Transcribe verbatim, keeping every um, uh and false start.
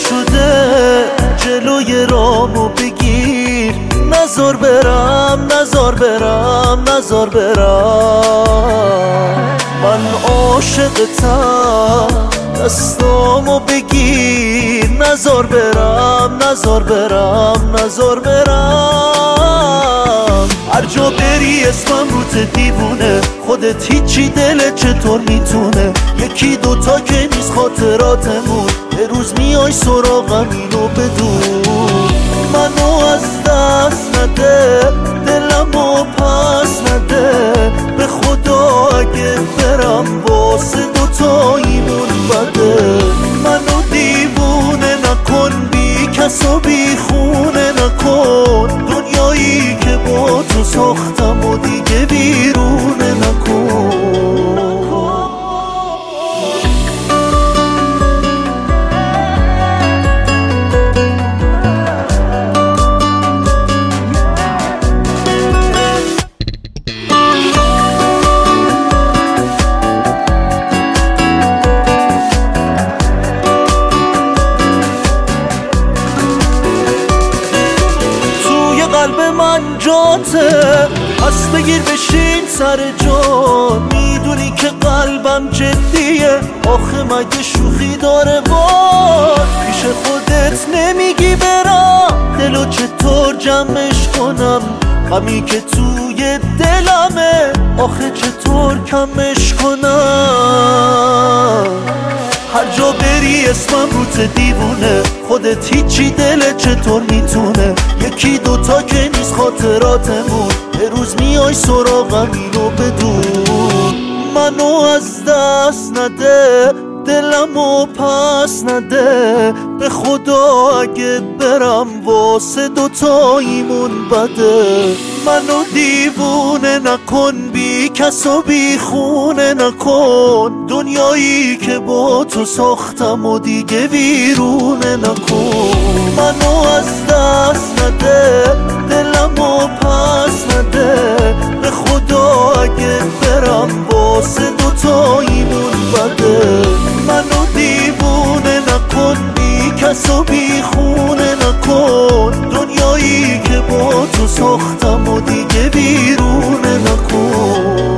شده جلوی رامو بگیر، نزار برم نزار برم نزار برم. من عاشقتم دستامو بگیر، نزار برم نزار برم نزار برم. هر جا بری اسمم روت دیوونه، خودت هیچی دلت چطور میتونه؟ یکی دوتا که نیست خاطراتمون، یه روز میای سراغم اینو بدون. منو از دست نده، دلمو پس نده، به خدا اگه برم واسه دوتاییمون بده. منو دیوونه نکن، بی کس و بی خونه نکن، دنیایی که با تو ساختم و دیگه بیرونه نکن. قلب من جاته، پس بگیر بشین سر جا. میدونی که قلبم جدیه، آخه مگه شوخی داره؟ وای پیش خودت نمیگی برم، دلو چطور جمعش کنم؟ غمی که توی دلمه، آخه چطور کمش کنم؟ هر جا بری اسمم روت دیوونه، خودت هیچی دلت چطور میتونه؟ یکی دوتا که نیست خاطراتمون، یه روز میای سراغم اینو بدون. منو از دست نده، دلمو پس نده، به خدا اگه برم واسه دوتاییمون بده. منو دیوونه نکن، بی کس و بی خونه نکن، دنیایی که با تو ساختم و دیگه ویرونه نکن. منو از دست نده، دلمو پس نده، به خدا اگه برم واسه دوتاییمون بده. منو دیوونه نکن، بی کس و بی خونه نکن، دنیایی که با تو ساختم و دیگه بیرونه نکن.